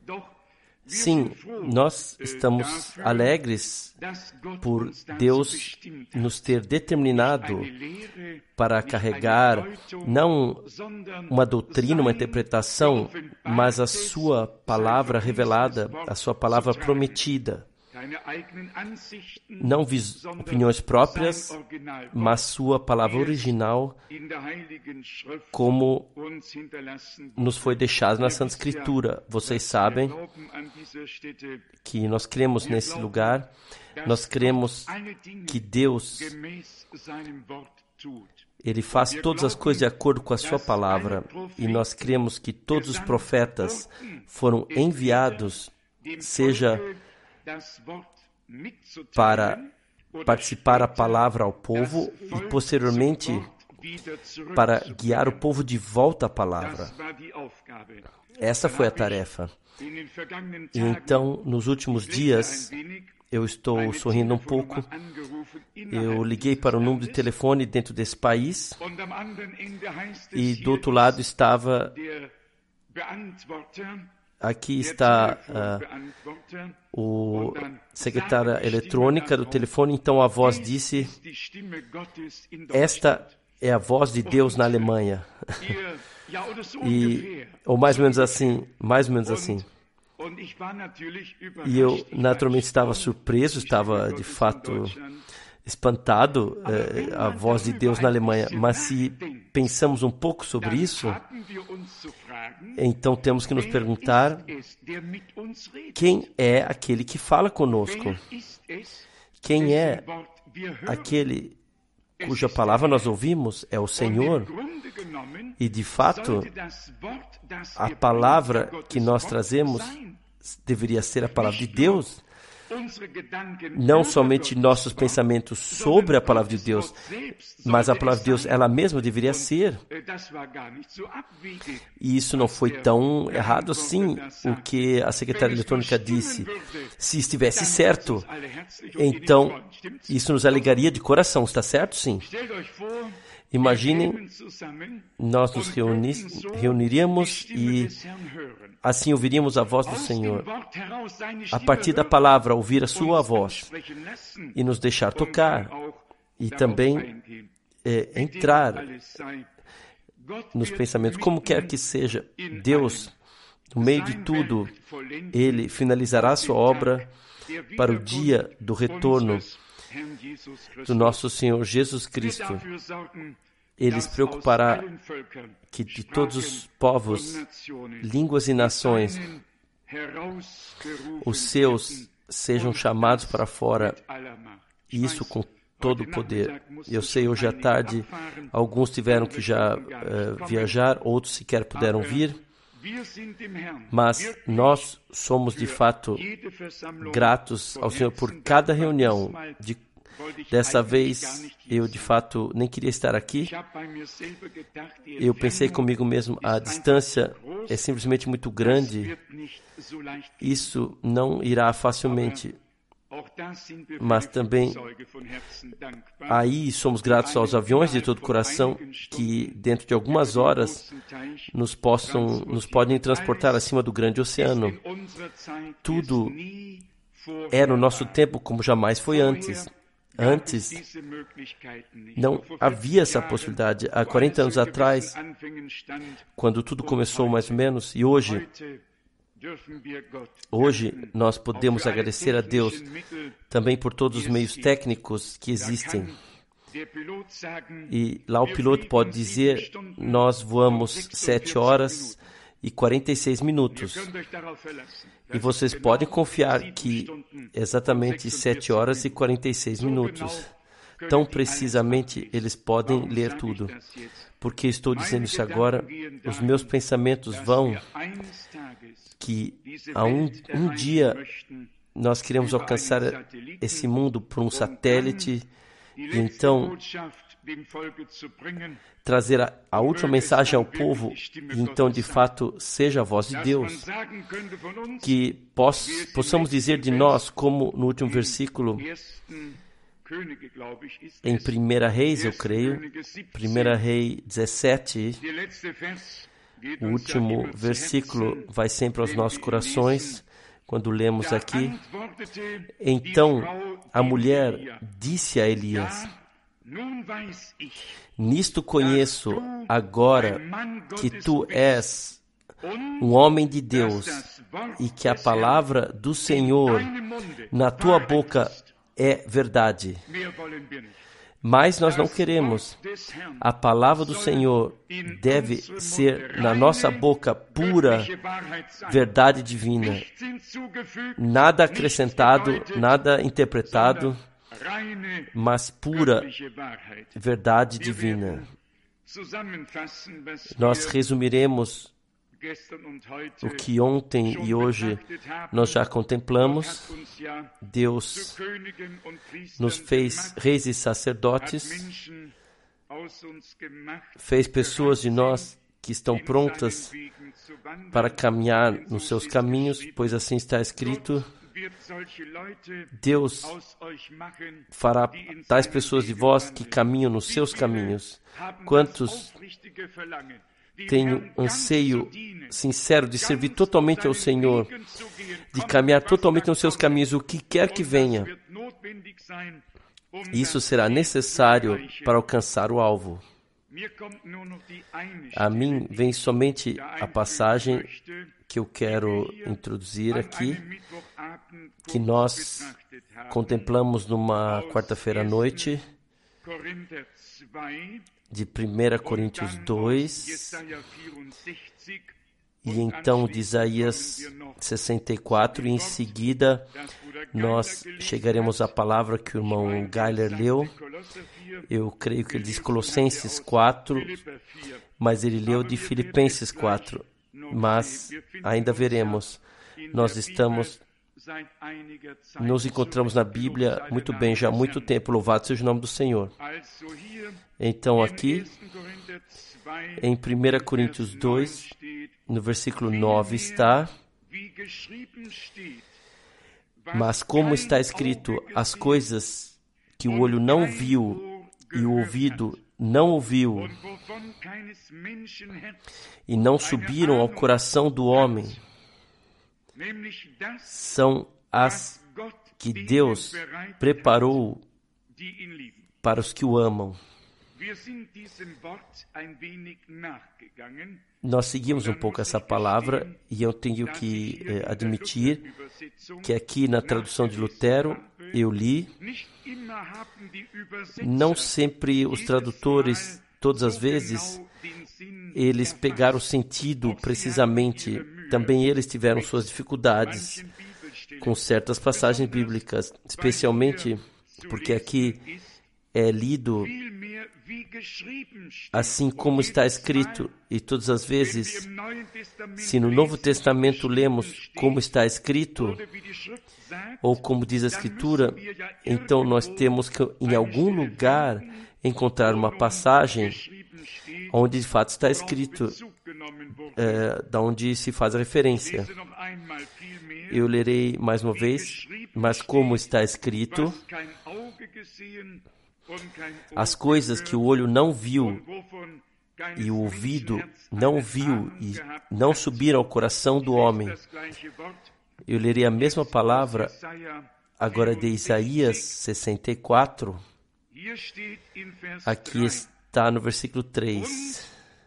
Sim, nós estamos alegres por Deus nos ter determinado para carregar não uma doutrina, uma interpretação, mas a sua palavra revelada, a sua palavra prometida. Não opiniões próprias, mas sua palavra original, como nos foi deixado na Santa Escritura. Vocês sabem que nós cremos nesse lugar, nós cremos que Deus, Ele faz todas as coisas de acordo com a sua palavra, e nós cremos que todos os profetas foram enviados, seja para participar a palavra ao povo e posteriormente para guiar o povo de volta à palavra. Essa foi a tarefa. E então, nos últimos dias, eu estou sorrindo um pouco. Eu liguei para o número de telefone dentro desse país e do outro lado estava... Aqui está o secretária eletrônica do telefone, então a voz disse: esta é a voz de Deus na Alemanha. Ou mais ou menos assim. E eu naturalmente estava surpreso, estava de fato espantado, a voz de Deus na Alemanha. Mas se pensamos um pouco sobre isso, então temos que nos perguntar: quem é aquele que fala conosco? Quem é aquele cuja palavra nós ouvimos? É o Senhor. E de fato, a palavra que nós trazemos deveria ser a palavra de Deus. Não somente nossos pensamentos sobre a palavra de Deus, mas a palavra de Deus, ela mesma deveria ser. E isso não foi tão errado assim, o que a secretária eletrônica disse. Se estivesse certo, então isso nos alegraria de coração, está certo? Sim. Imaginem, nós nos reuniríamos e assim ouviríamos a voz do Senhor. A partir da palavra, ouvir a sua voz e nos deixar tocar e também entrar nos pensamentos. Como quer que seja, Deus, no meio de tudo, Ele finalizará a sua obra para o dia do retorno do nosso Senhor Jesus Cristo. Ele se preocupará que de todos os povos, línguas e nações, os seus sejam chamados para fora, e isso com todo o poder. Eu sei, hoje à tarde, alguns tiveram que já viajar, outros sequer puderam vir, mas nós somos de fato gratos ao Senhor por cada reunião. Dessa vez, eu de fato nem queria estar aqui. Eu pensei comigo mesmo, a distância é simplesmente muito grande. Isso não irá facilmente. Mas também aí somos gratos aos aviões de todo o coração que dentro de algumas horas nos podem transportar acima do grande oceano. Tudo é no nosso tempo como jamais foi antes. Antes, não havia essa possibilidade. Há 40 anos atrás, quando tudo começou mais ou menos, e hoje nós podemos agradecer a Deus também por todos os meios técnicos que existem. E lá o piloto pode dizer, nós voamos 7 horas e 46 minutos. E vocês podem confiar que exatamente 7 horas e 46 minutos. Tão precisamente eles podem ler tudo. Porque estou dizendo isso agora, os meus pensamentos vão que a um dia nós queremos alcançar esse mundo por um satélite e então trazer a última mensagem ao povo e então de fato seja a voz de Deus. Que possamos dizer de nós, como no último versículo, em 1 Reis, eu creio, 1 Reis 17, O último versículo vai sempre aos nossos corações, quando lemos aqui. Então a mulher disse a Elias: nisto conheço agora que tu és um homem de Deus e que a palavra do Senhor na tua boca é verdade. Mas nós não queremos. A palavra do Senhor deve ser na nossa boca pura verdade divina. Nada acrescentado, nada interpretado, mas pura verdade divina. Nós resumiremos o que ontem e hoje nós já contemplamos. Deus nos fez reis e sacerdotes, fez pessoas de nós que estão prontas para caminhar nos seus caminhos, pois assim está escrito. Deus fará tais pessoas de vós que caminham nos seus caminhos. Quantos têm um anseio sincero de servir totalmente ao Senhor, de caminhar totalmente nos seus caminhos, o que quer que venha, isso será necessário para alcançar o alvo. A mim vem somente a passagem que eu quero introduzir aqui, que nós contemplamos numa quarta-feira à noite, de 1 Coríntios 2, e então de Isaías 64, e em seguida nós chegaremos à palavra que o irmão Geiler leu. Eu creio que ele diz Colossenses 4, mas ele leu de Filipenses 4, mas ainda veremos. Nós nos encontramos na Bíblia muito bem, já há muito tempo, louvado seja o nome do Senhor. Então aqui, em 1 Coríntios 2, no versículo 9 está: mas como está escrito, as coisas que o olho não viu e o ouvido não ouviu e não subiram ao coração do homem, são as que Deus preparou para os que o amam. Nós seguimos um pouco essa palavra e eu tenho que admitir que aqui na tradução de Lutero eu li, não sempre os tradutores, todas as vezes, eles pegaram o sentido precisamente. Também eles tiveram suas dificuldades com certas passagens bíblicas, especialmente porque aqui é lido assim como está escrito, e todas as vezes, se no Novo Testamento lemos como está escrito, ou como diz a Escritura, então nós temos que em algum lugar encontrar uma passagem onde de fato está escrito, da onde se faz a referência. Eu lerei mais uma vez, mas como está escrito, as coisas que o olho não viu e o ouvido não viu e não subiram ao coração do homem. Eu lerei a mesma palavra agora de Isaías 64. Aqui está no versículo 3.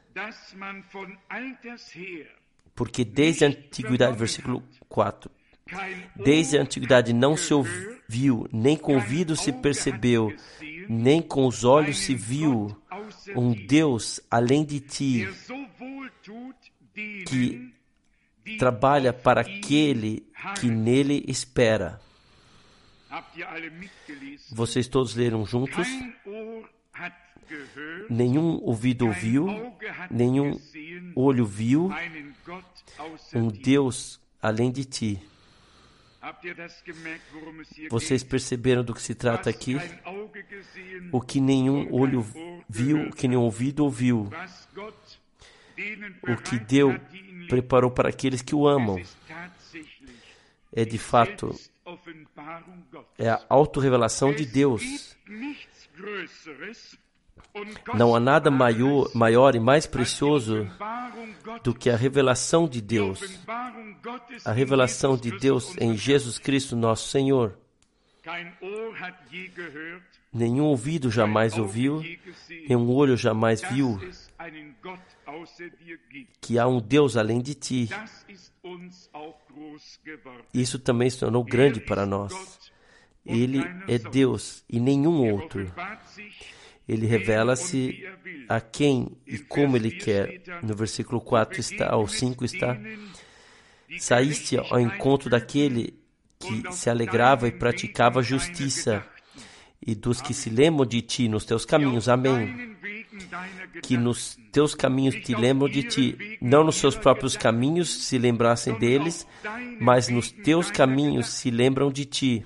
Porque desde a antiguidade, versículo 4, desde a antiguidade não se ouviu, nem com o ouvido se percebeu, nem com os olhos se viu um Deus além de ti, que trabalha para aquele que nele espera. Vocês todos leram juntos? Nenhum ouvido ouviu, nenhum olho viu um Deus além de ti. Vocês perceberam do que se trata aqui? O que nenhum olho viu, o que nenhum ouvido ouviu. O que Deus preparou para aqueles que o amam. É de fato, é a autorrevelação de Deus. Não há nada maior e mais precioso do que a revelação de Deus. A revelação de Deus em Jesus Cristo, nosso Senhor. Nenhum ouvido jamais ouviu, nenhum olho jamais viu que há um Deus além de ti. Isso também se tornou grande para nós. Ele é Deus e nenhum outro. Ele revela-se a quem e como Ele quer. No versículo 4 está, ou 5 está: saíste ao encontro daquele que se alegrava e praticava a justiça, e dos que se lembram de ti nos teus caminhos. Amém. Que nos teus caminhos te lembram de ti, não nos seus próprios caminhos se lembrassem deles, mas nos teus caminhos se lembram de ti.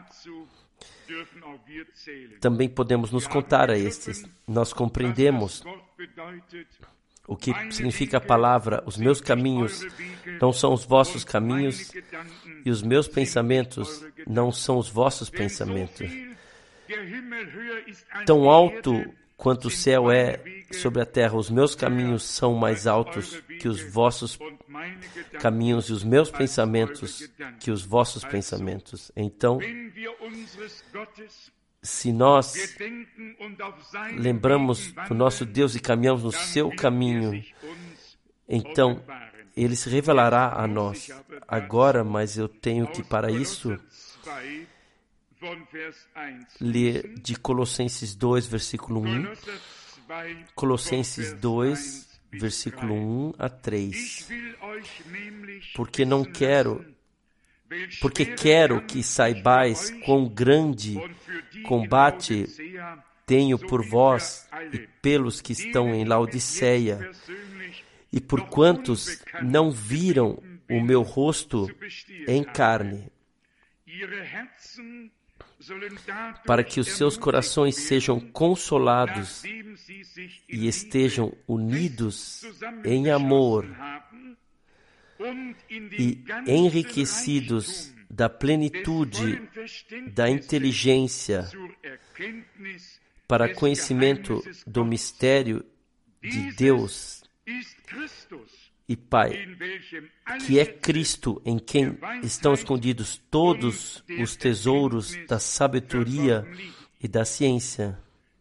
Também podemos nos contar a estes. Nós compreendemos o que significa a palavra: os meus caminhos não são os vossos caminhos, e os meus pensamentos não são os vossos pensamentos. Tão alto quanto o céu é sobre a terra, os meus caminhos são mais altos que os vossos caminhos, e os meus pensamentos que os vossos pensamentos. Então, se nós lembramos do nosso Deus e caminhamos no seu caminho, então Ele se revelará a nós. Agora, mas eu tenho que, para isso, ler de Colossenses 2, versículo 1. Colossenses 2, versículo 1 a 3. Porque quero que saibais quão grande combate tenho por vós e pelos que estão em Laodiceia, e por quantos não viram o meu rosto em carne, para que os seus corações sejam consolados e estejam unidos em amor e enriquecidos da plenitude da inteligência para conhecimento do mistério de Deus e Pai, que é Cristo, em quem estão escondidos todos os tesouros da sabedoria e da ciência.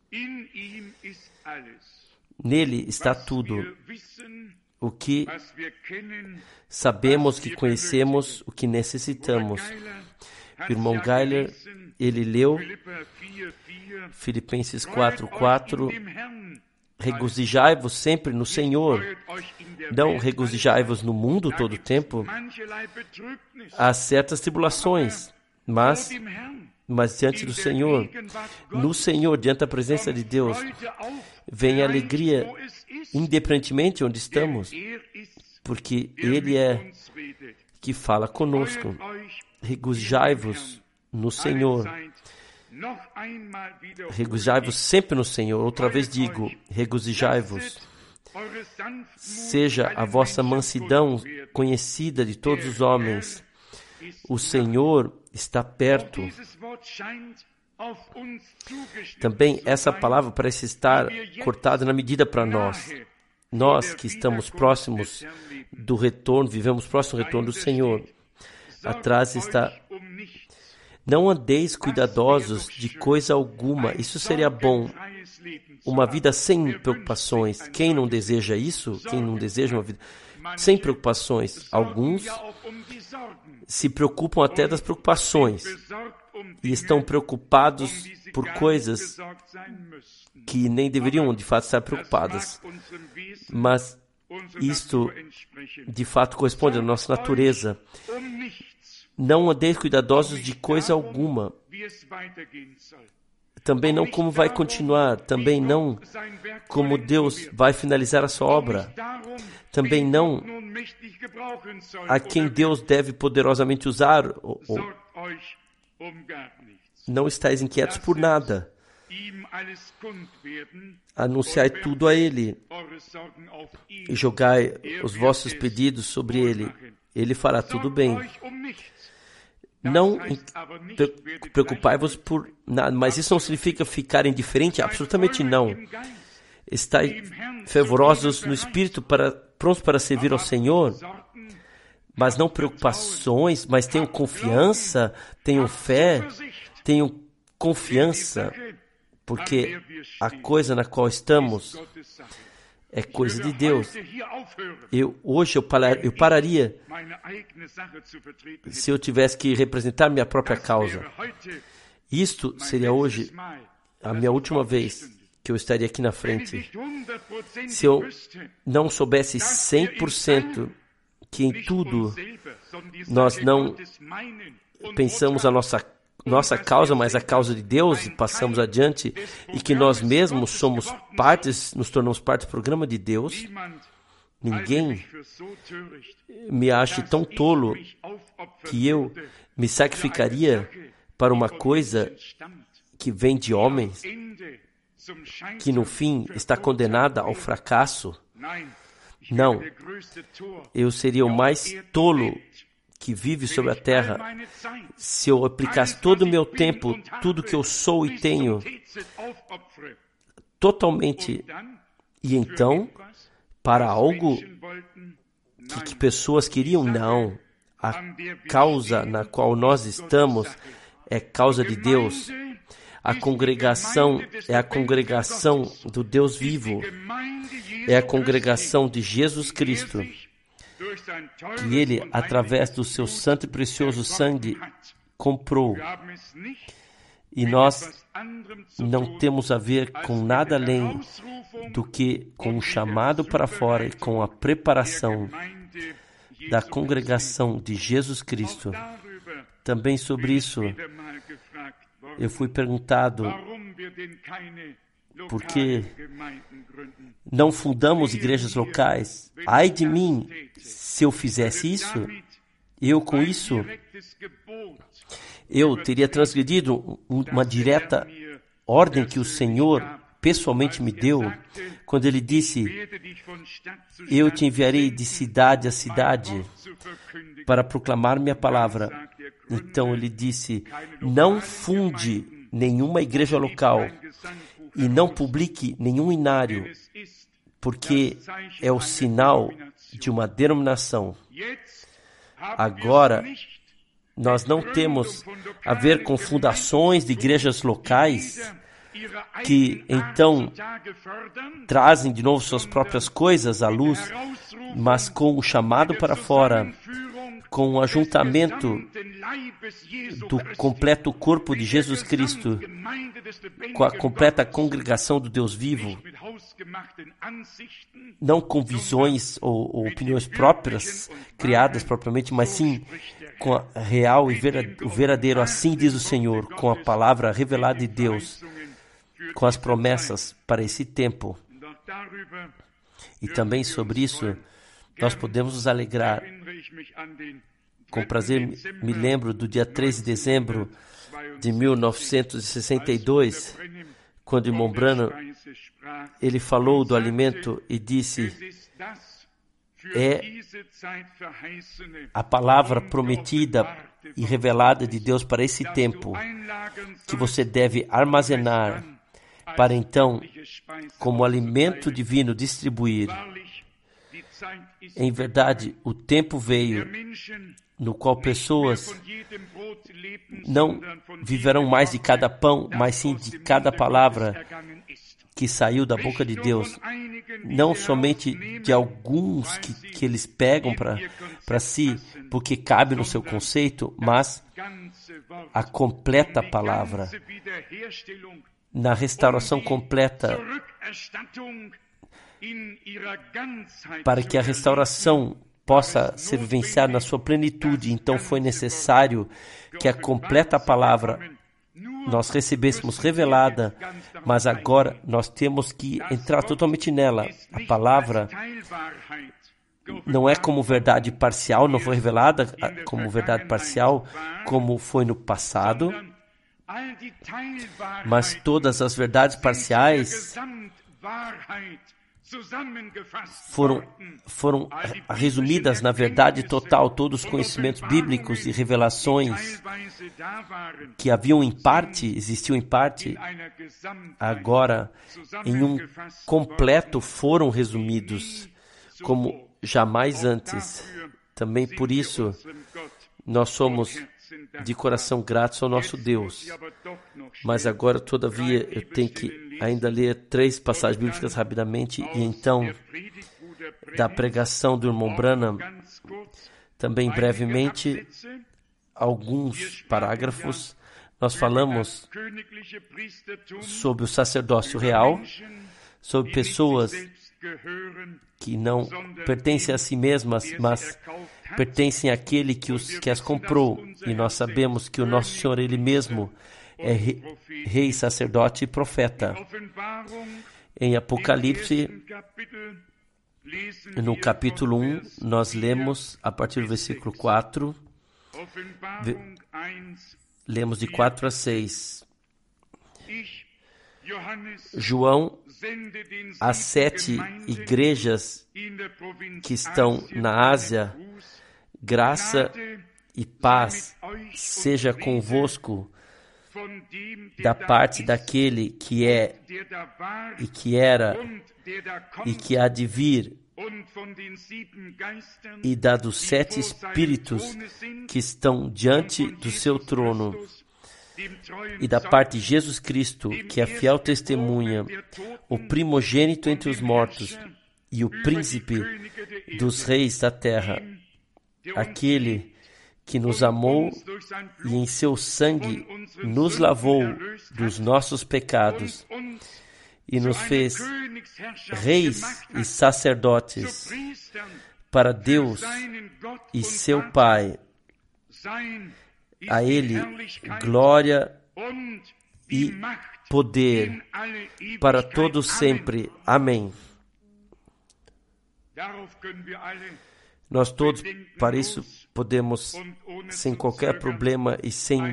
Nele está tudo o que sabemos, que conhecemos, o que necessitamos. O irmão Geiler, ele leu Filipenses 4:4. Regozijai-vos sempre no Senhor. Não regozijai-vos no mundo todo o tempo. Há certas tribulações, mas diante do Senhor, no Senhor, diante da presença de Deus, vem a alegria, independentemente onde estamos, porque Ele é que fala conosco. Regozijai-vos no Senhor. Regozijai-vos sempre no Senhor. Outra vez digo, regozijai-vos. Seja a vossa mansidão conhecida de todos os homens. O Senhor está perto. Também essa palavra parece estar cortada na medida para nós. Nós que estamos próximos do retorno, vivemos próximo do retorno do Senhor. Atrás está: não andeis cuidadosos de coisa alguma. Isso seria bom. Uma vida sem preocupações. Quem não deseja isso? Quem não deseja uma vida sem preocupações? Alguns se preocupam até das preocupações e estão preocupados por coisas que nem deveriam de fato estar preocupadas. Mas isto de fato corresponde à nossa natureza. Não andeis cuidadosos de coisa alguma. Também não como vai continuar. Também não como Deus vai finalizar a sua obra. Também não a quem Deus deve poderosamente usar. Não estáis inquietos por nada. Anunciai tudo a Ele. E jogai os vossos pedidos sobre Ele. Ele fará tudo bem. Não preocupai-vos por nada, mas isso não significa ficar indiferente, absolutamente não. Estai fervorosos no Espírito, prontos para servir ao Senhor, mas não preocupações, mas tenham confiança, tenham fé, tenham confiança, porque a coisa na qual estamos é coisa de Deus. Hoje eu pararia se eu tivesse que representar minha própria causa. Isto seria hoje a minha última vez que eu estaria aqui na frente. Se eu não soubesse 100% que em tudo nós não pensamos a nossa causa, mas a causa de Deus, e passamos adiante, e que nós mesmos somos partes, nos tornamos parte do programa de Deus, ninguém me ache tão tolo que eu me sacrificaria para uma coisa que vem de homens, que no fim está condenada ao fracasso. Não, eu seria o mais tolo que vive sobre a terra se eu aplicasse todo o meu tempo, tudo que eu sou e tenho, totalmente, e então, para algo que pessoas queriam. Não, a causa na qual nós estamos é causa de Deus. A congregação é a congregação do Deus vivo, é a congregação de Jesus Cristo, que Ele, através do seu santo e precioso sangue, comprou. E nós não temos a ver com nada além do que com o chamado para fora e com a preparação da congregação de Jesus Cristo. Também sobre isso, eu fui perguntado por que não fundamos igrejas locais. Ai de mim, se eu fizesse isso, com isso, eu teria transgredido uma direta ordem que o Senhor pessoalmente me deu, quando Ele disse: eu te enviarei de cidade a cidade para proclamar minha palavra. Então Ele disse: não funde nenhuma igreja local e não publique nenhum inário, porque é o sinal de uma denominação. Agora, nós não temos a ver com fundações de igrejas locais que então trazem de novo suas próprias coisas à luz, mas com o chamado para fora, com o ajuntamento do completo corpo de Jesus Cristo, com a completa congregação do Deus vivo, não com visões ou opiniões próprias, criadas propriamente, mas sim com a real e o verdadeiro, assim diz o Senhor, com a palavra revelada de Deus, com as promessas para esse tempo. E também sobre isso, nós podemos nos alegrar. Com prazer, me lembro do dia 3 de dezembro de 1962, quando o irmão Branham, ele falou do alimento e disse: é a palavra prometida e revelada de Deus para esse tempo, que você deve armazenar, para então, como alimento divino, distribuir. Em verdade, o tempo veio no qual pessoas não viverão mais de cada pão, mas sim de cada palavra que saiu da boca de Deus. Não somente de alguns que eles pegam para si, porque cabe no seu conceito, mas a completa palavra, na restauração completa, para que a restauração possa ser vivenciada na sua plenitude. Então foi necessário que a completa palavra nós recebêssemos revelada, mas agora nós temos que entrar totalmente nela. A palavra não é como verdade parcial, não foi revelada como verdade parcial, como foi no passado, mas todas as verdades parciais foram resumidas na verdade total todos os conhecimentos bíblicos e revelações que existiam em parte, agora em um completo foram resumidos como jamais antes. Também por isso nós somos de coração gratos ao nosso Deus. Mas agora, todavia, eu tenho que ainda ler 3 passagens bíblicas rapidamente, e então, da pregação do irmão Branham, também brevemente, alguns parágrafos. Nós falamos sobre o sacerdócio real, sobre pessoas que não pertencem a si mesmas, mas pertencem àquele que as comprou. E nós sabemos que o nosso Senhor, Ele mesmo, é rei, sacerdote e profeta. Em Apocalipse, no capítulo 1, nós lemos a partir do versículo 4, lemos de 4 a 6. João, as 7 igrejas que estão na Ásia, graça e paz seja convosco da parte daquele que é e que era e que há de vir, e da dos 7 espíritos que estão diante do seu trono, e da parte de Jesus Cristo, que é fiel testemunha, o primogênito entre os mortos e o príncipe dos reis da terra, aquele que nos amou e em seu sangue nos lavou dos nossos pecados e nos fez reis e sacerdotes para Deus e seu Pai. A Ele glória e poder para todos sempre. Amém. Nós todos, para isso, podemos, sem qualquer problema e sem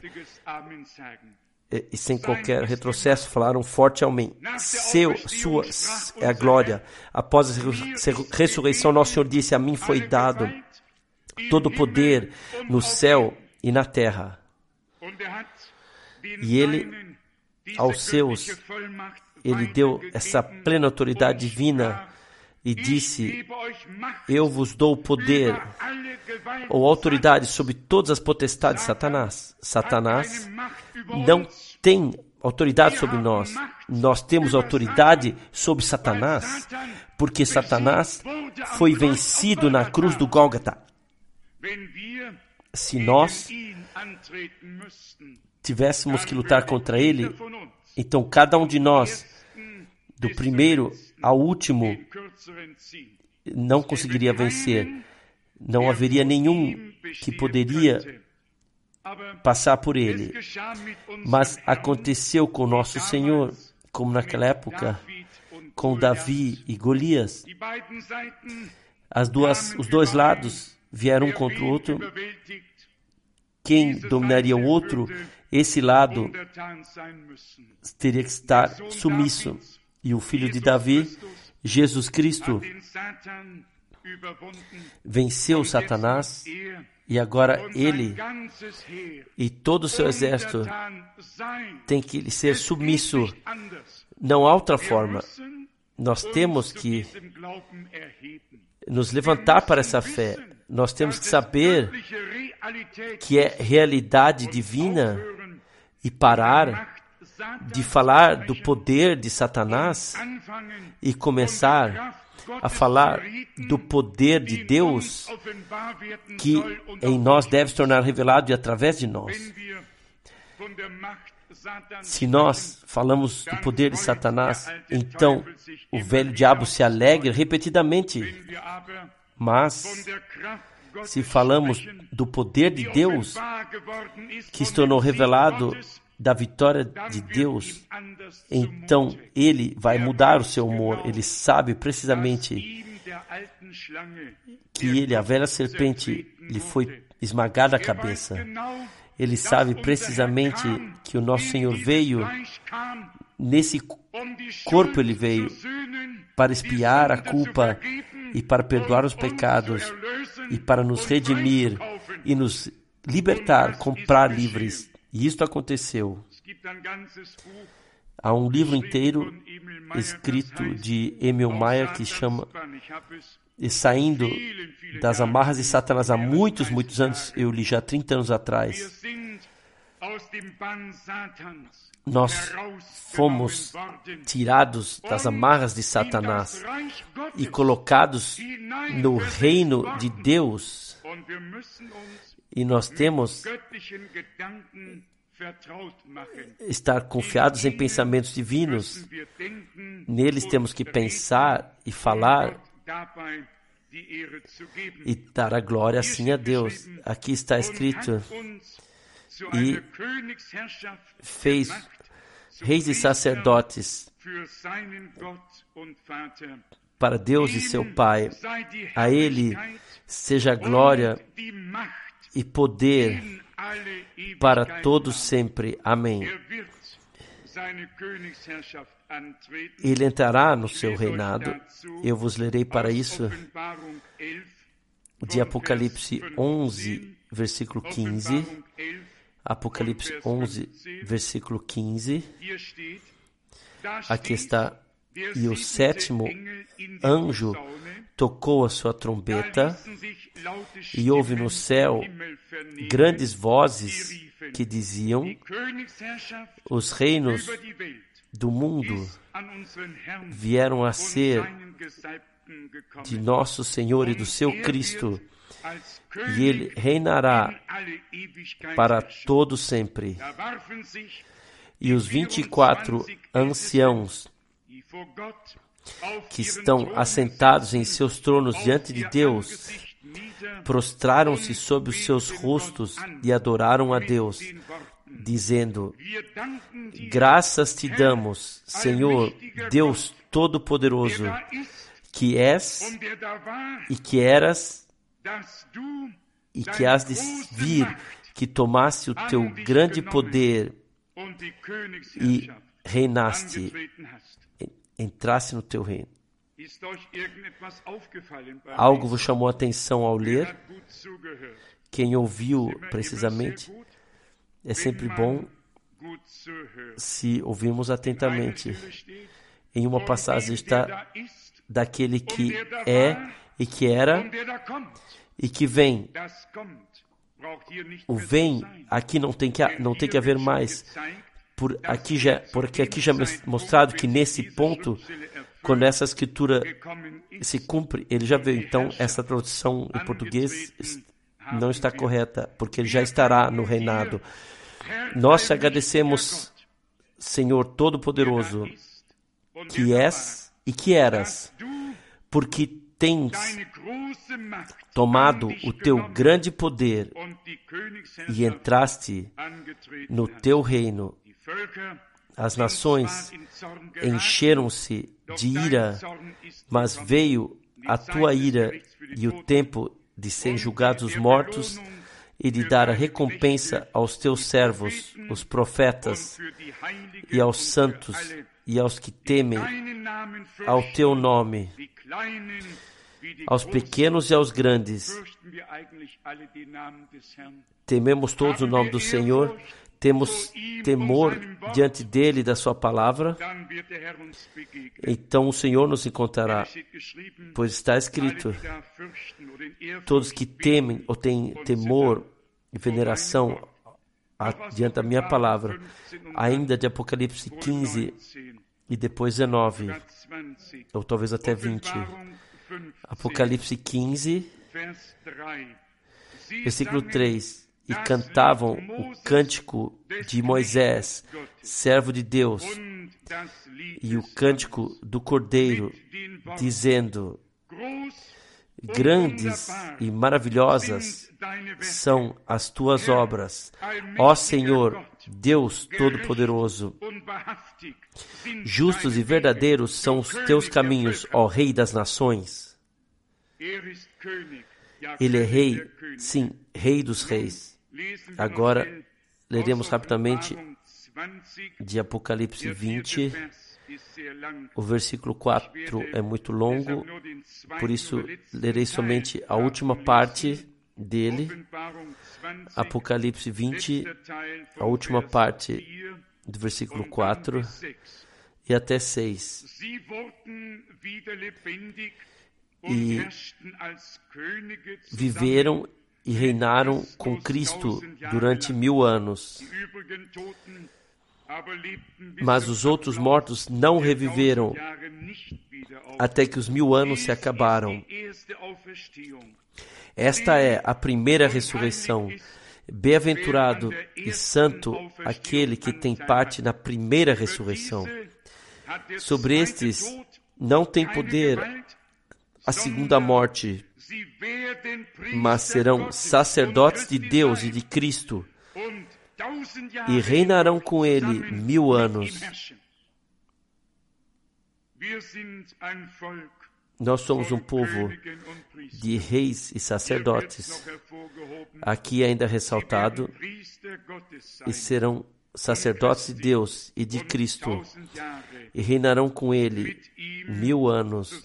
qualquer retrocesso, falar um forte amém. Sua é a glória. Após a ressurreição, nosso Senhor disse: a mim foi dado todo o poder no céu e na terra. E Ele, aos seus, Ele deu essa plena autoridade divina e disse: eu vos dou o poder ou autoridade sobre todas as potestades de Satanás. Satanás não tem autoridade sobre nós. Nós temos autoridade sobre Satanás, porque Satanás foi vencido na cruz do Gólgota. Se nós tivéssemos que lutar contra ele, então cada um de nós, do primeiro ao último, não conseguiria vencer. Não haveria nenhum que poderia passar por ele. Mas aconteceu com nosso Senhor, como naquela época, com Davi e Golias. Os dois lados vieram um contra o outro. Quem dominaria o outro, esse lado teria que estar submisso. E o filho de Davi, Jesus Cristo, venceu Satanás, e agora ele e todo o seu exército tem que ser submisso. Não há outra forma. Nós temos que nos levantar para essa fé. Nós temos que saber que é realidade divina e parar de falar do poder de Satanás e começar a falar do poder de Deus que em nós deve se tornar revelado e através de nós. Se nós falamos do poder de Satanás, então o velho diabo se alegra repetidamente. Mas se falamos do poder de Deus que se tornou revelado da vitória de Deus, então ele vai mudar o seu humor. Ele sabe precisamente que ele, a velha serpente, lhe foi esmagada a cabeça. Ele sabe precisamente que o nosso Senhor veio, nesse corpo ele veio, para expiar a culpa e para perdoar os pecados e para nos redimir e nos libertar, comprar livres. E isto aconteceu. Há um livro inteiro escrito de Emil Meyer que chama Saindo das Amarras de Satanás. Há muitos anos, eu li já 30 anos atrás. Nós fomos tirados das amarras de Satanás e colocados no reino de Deus. E nós temos estar confiados em pensamentos divinos. Neles temos que pensar e falar e dar a glória assim a Deus. Aqui está escrito: e fez reis e sacerdotes para Deus e seu Pai. A Ele seja glória e poder para todos sempre. Amém. Ele entrará no seu reinado. Eu vos lerei para isso de Apocalipse 11, versículo 15. Apocalipse 11, versículo 15. Aqui está: e o sétimo anjo tocou a sua trombeta, e houve no céu grandes vozes que diziam: os reinos do mundo vieram a ser de nosso Senhor e do seu Cristo, e Ele reinará para todo sempre. E os 24 anciãos que estão assentados em seus tronos diante de Deus prostraram-se sobre os seus rostos e adoraram a Deus, dizendo: graças te damos, Senhor, Deus Todo-Poderoso, que és e que eras e que has de vir, que tomaste o teu grande poder e reinaste, entraste no teu reino. Algo vos chamou a atenção ao ler? Quem ouviu precisamente? É sempre bom se ouvirmos atentamente. Em uma passagem está: daquele que é e que era e que vem. O vem aqui não tem que haver mais. Porque aqui já é mostrado que nesse ponto, quando essa escritura se cumpre, ele já veio. Então, essa tradução em português não está correta, porque ele já estará no reinado. Nós te agradecemos, Senhor Todo-Poderoso, que és e que eras, porque tens tomado o teu grande poder e entraste no teu reino. As nações encheram-se de ira, mas veio a tua ira e o tempo de serem julgados os mortos e de dar a recompensa aos teus servos, os profetas, e aos santos e aos que temem ao teu nome, aos pequenos e aos grandes. Tememos todos o nome do Senhor. Temos temor diante dele e da sua palavra, então o Senhor nos encontrará, pois está escrito: todos que temem ou têm temor e veneração diante da minha palavra. Ainda de Apocalipse 15 e depois 19, ou talvez até 20. Apocalipse 15, versículo 3. E cantavam o cântico de Moisés, servo de Deus, e o cântico do Cordeiro, dizendo: grandes e maravilhosas são as tuas obras, ó Senhor, Deus Todo-Poderoso. Justos e verdadeiros são os teus caminhos, ó Rei das Nações. Ele é rei, sim, rei dos reis. Agora, leremos rapidamente de Apocalipse 20. O versículo 4 é muito longo, por isso lerei somente a última parte dele. Apocalipse 20, a última parte do versículo 4 e até 6. E viveram e reinaram com Cristo durante 1000 anos. Mas os outros mortos não reviveram até que os 1000 anos se acabaram. Esta é a primeira ressurreição. Bem-aventurado e santo aquele que tem parte na primeira ressurreição. Sobre estes não tem poder a segunda morte, mas serão sacerdotes de Deus e de Cristo e reinarão com ele 1000 anos. Nós somos um povo de reis e sacerdotes. Aqui ainda ressaltado, e serão sacerdotes de Deus e de Cristo, e reinarão com ele 1000 anos.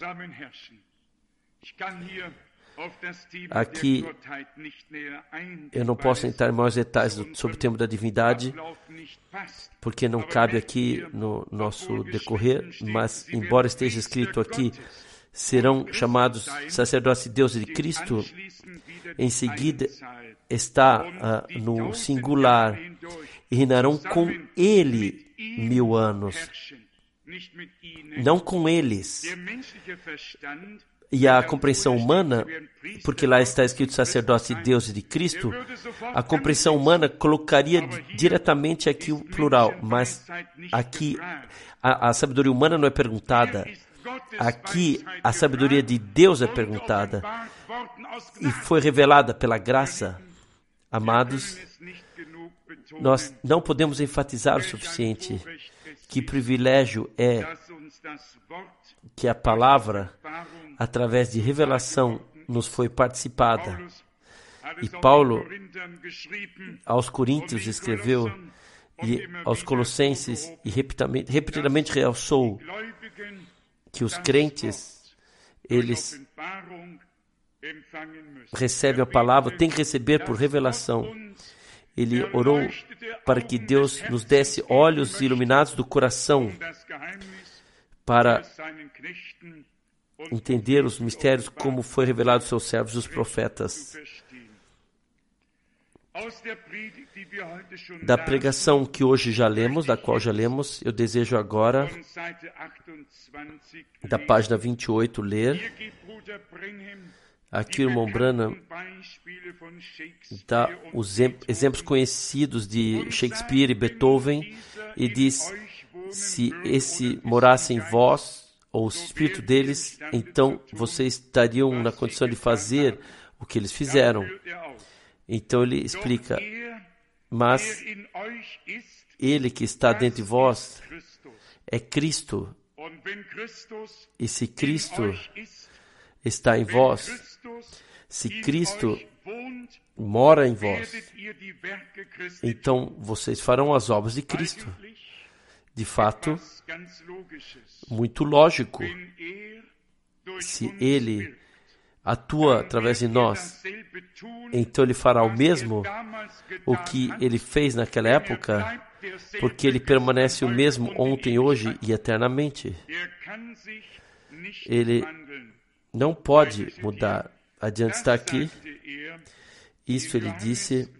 Aqui eu não posso entrar em maiores detalhes sobre o tema da divindade, porque não cabe aqui no nosso decorrer, mas embora esteja escrito aqui, serão chamados sacerdotes de Deus e de Cristo, em seguida está no singular, e reinarão com ele 1000 anos, não com eles. E a compreensão humana, porque lá está escrito sacerdote de Deus e de Cristo, a compreensão humana colocaria diretamente aqui o plural, mas aqui a sabedoria humana não é perguntada. Aqui a sabedoria de Deus é perguntada e foi revelada pela graça. Amados, nós não podemos enfatizar o suficiente que privilégio é que a palavra, através de revelação, nos foi participada. E Paulo, aos Coríntios, escreveu, e aos Colossenses, e repetidamente realçou que os crentes, eles recebem a palavra, têm que receber por revelação. Ele orou para que Deus nos desse olhos iluminados do coração para entender os mistérios como foi revelado aos seus servos, os profetas. Da pregação que hoje já lemos, da qual já lemos, eu desejo agora, da página 28, ler. Aqui o irmão Branham dá os exemplos conhecidos de Shakespeare e Beethoven e diz: se esse morasse em vós, ou o espírito deles, então vocês estariam na condição de fazer o que eles fizeram. Então ele explica: mas ele que está dentro de vós é Cristo. E se Cristo está em vós, se Cristo mora em vós, então vocês farão as obras de Cristo. De fato, muito lógico. Se Ele atua através de nós, então Ele fará o mesmo o que Ele fez naquela época, porque Ele permanece o mesmo ontem, hoje e eternamente. Ele não pode mudar. Adiante está aqui. Isso Ele disse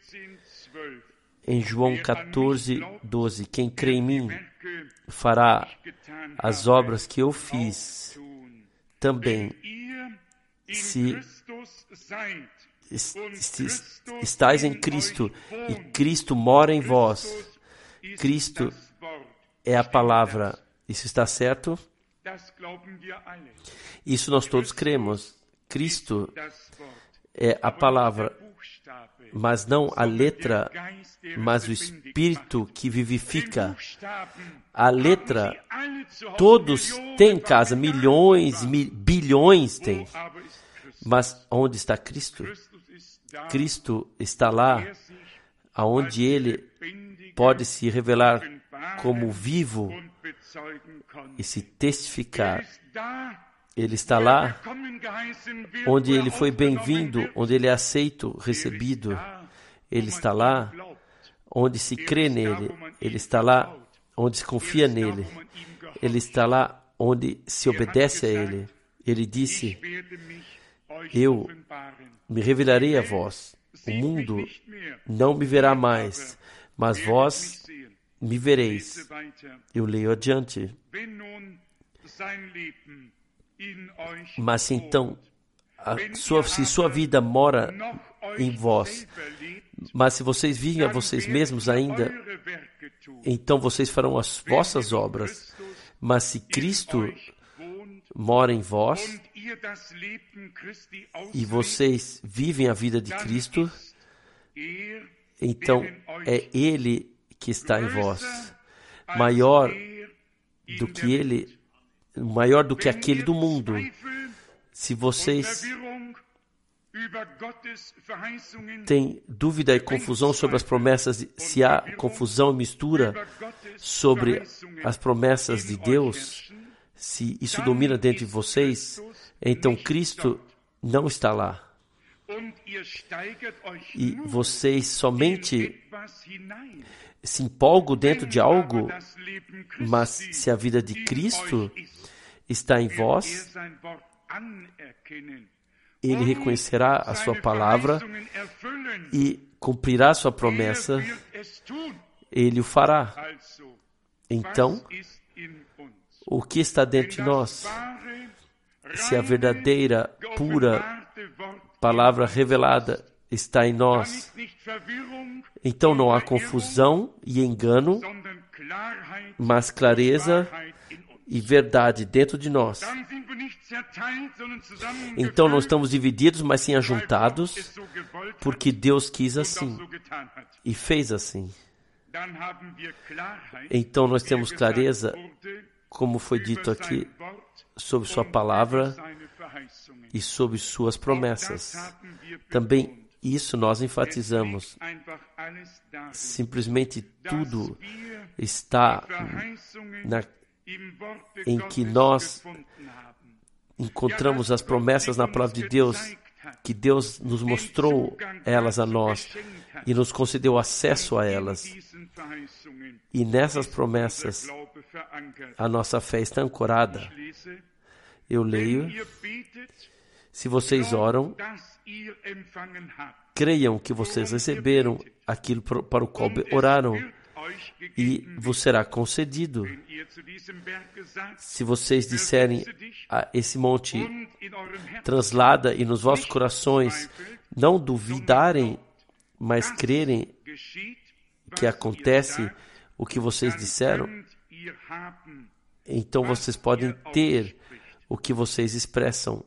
em João 14, 12. Quem crê em mim fará as obras que eu fiz também. Se estáis em Cristo e Cristo mora em vós, Cristo é a palavra. Isso está certo? Isso nós todos cremos. Cristo é a palavra, mas não a letra, mas o Espírito que vivifica. A letra, todos têm em casa, milhões, bilhões têm, Mas onde está Cristo? Cristo está lá, aonde Ele pode se revelar como vivo e se testificar. Ele está lá, onde Ele foi bem-vindo, onde Ele é aceito, recebido. Ele está lá, onde se crê nele. Ele está lá, onde se confia nele. Ele está lá, onde se obedece a Ele. Ele disse: eu me revelarei a vós. O mundo não me verá mais, mas vós me vereis. Eu leio adiante. Mas então, se sua vida mora em vós, mas se vocês vivem a vocês mesmos ainda, então vocês farão as vossas obras. Mas se Cristo mora em vós e vocês vivem a vida de Cristo, então é Ele que está em vós, maior do que aquele do mundo. Se vocês têm dúvida e confusão sobre as promessas, se há confusão e mistura sobre as promessas de Deus, se isso domina dentro de vocês, então Cristo não está lá. E vocês somente se empolgam dentro de algo, mas se a vida de Cristo está em vós, Ele reconhecerá a sua palavra e cumprirá a sua promessa. Ele o fará. Então, o que está dentro de nós? Se a verdadeira, pura palavra revelada está em nós, então não há confusão e engano, mas clareza e verdade dentro de nós. Então não estamos divididos, mas sim ajuntados, porque Deus quis assim e fez assim. Então nós temos clareza, como foi dito aqui, sobre sua palavra e sobre suas promessas. Também isso nós enfatizamos. Simplesmente tudo está em que nós encontramos as promessas na palavra de Deus, que Deus nos mostrou elas a nós e nos concedeu acesso a elas. E nessas promessas a nossa fé está ancorada. Eu leio: se vocês oram, creiam que vocês receberam aquilo para o qual oraram, e vos será concedido. Se vocês disserem a esse monte, translada, e nos vossos corações não duvidarem, mas crerem que acontece o que vocês disseram, então vocês podem ter o que vocês expressam.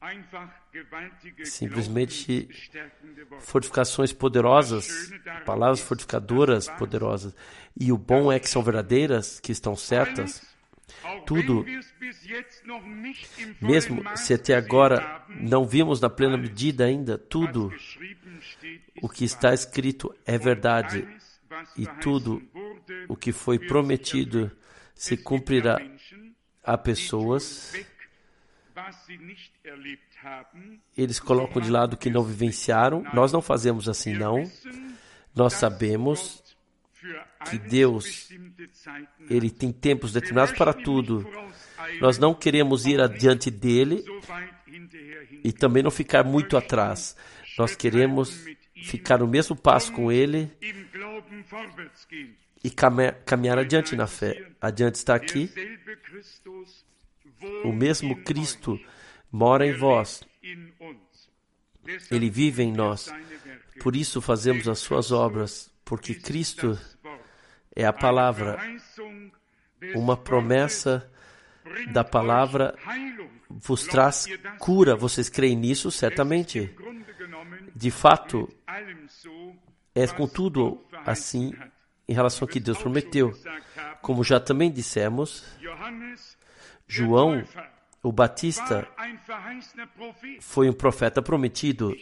Simplesmente fortificações poderosas, palavras fortificadoras poderosas. E o bom é que são verdadeiras, que estão certas. Tudo, mesmo se até agora não vimos na plena medida ainda, tudo o que está escrito é verdade. E tudo o que foi prometido se cumprirá. Há pessoas, eles colocam de lado o que não vivenciaram. Nós não fazemos assim, não. Nós sabemos que Deus, Ele tem tempos determinados para tudo. Nós não queremos ir adiante dEle e também não ficar muito atrás. Nós queremos ficar no mesmo passo com Ele e caminhar adiante na fé. Adiante está aqui. O mesmo Cristo mora em vós. Ele vive em nós. Por isso fazemos as suas obras, porque Cristo é a palavra. Uma promessa da palavra vos traz cura. Vocês creem nisso? Certamente. De fato, é contudo assim em relação ao que Deus prometeu. Como já também dissemos, João, O Batista foi um profeta prometido.